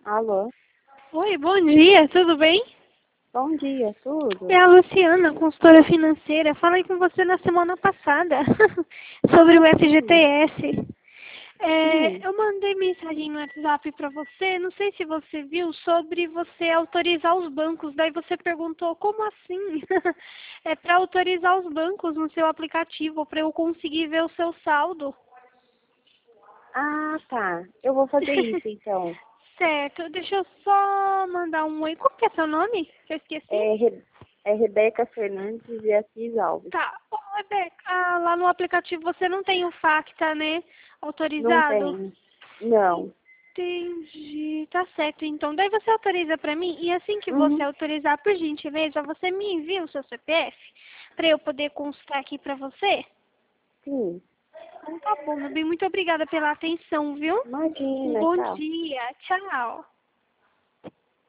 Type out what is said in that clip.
Alô? Oi, bom dia, tudo bem? Bom dia, É tudo? a Luciana, consultora financeira. Falei com você na semana passada sobre o Sim, FGTS. sim. Eu mandei mensagem no WhatsApp para você, não sei se você viu, sobre você autorizar os bancos. Daí você perguntou, como assim? É para autorizar os bancos no seu aplicativo, para eu conseguir ver o seu saldo. Ah, tá. Eu vou fazer isso, então. Certo, deixa eu só mandar um oi. Qual que é seu nome? Que eu esqueci. É, é Rebeca Fernandes de Assis Alves. Tá. Ô, Rebeca, lá no aplicativo você não tem o Facta, né? Não Autorizado? tem. Não. Entendi. Tá certo, então. Daí você autoriza pra mim e assim que você Uhum, autorizar, por gentileza, você me envia o seu CPF pra eu poder consultar aqui pra você? sim. Então tá bom, meu bem. Muito obrigada pela atenção, viu? Um Imagina, bom tchau. dia. Tchau.